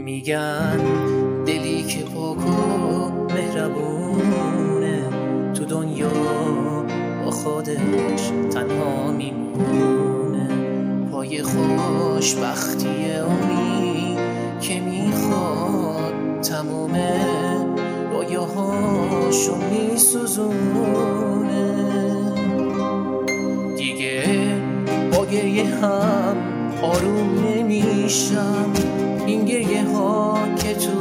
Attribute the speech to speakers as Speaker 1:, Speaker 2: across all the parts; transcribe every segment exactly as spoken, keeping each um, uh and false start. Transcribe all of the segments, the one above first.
Speaker 1: میگن دلی که پاک و مهربونه تو دنیا با خودش تنها میمونه. پای خوشبختی اونی که میخواد تمومه رویاهاشو میسوزونه. دیگه با گریه هم آروم نمیشم، این گریه ها که تو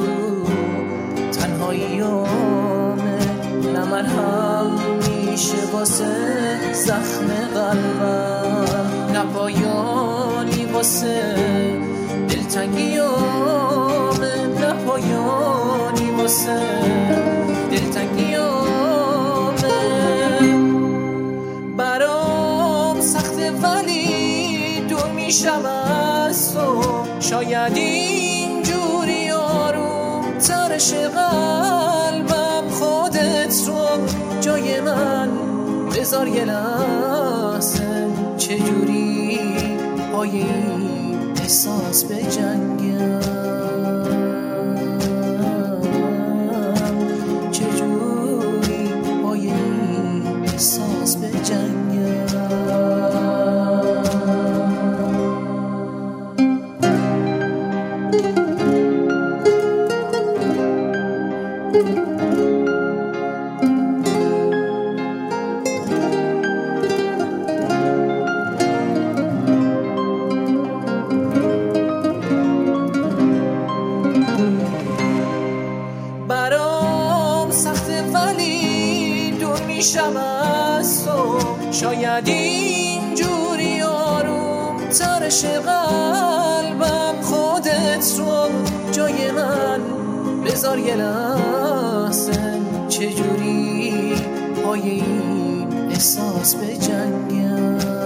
Speaker 1: تنهاییامه نه مرهم میشه واسه زخم قلبم، نه پایانی واسه دلتنگیامه، نه پایانی واسه دلتنگیامه. برام سخته ولی دور میشم از تو، شاید اینجوری آروم ترش قلبم. خودت رو جای من بذار یه لحظه، چجوری پای این احساس بجنگم، چجوری پای این احساس بجنگم. برام سخته ولی دور میشم از تو، شاید اینجوری آروم ترش قلبم. خودت رو جای من بذار یه لحظه، چجوری پای این احساس بجنگم.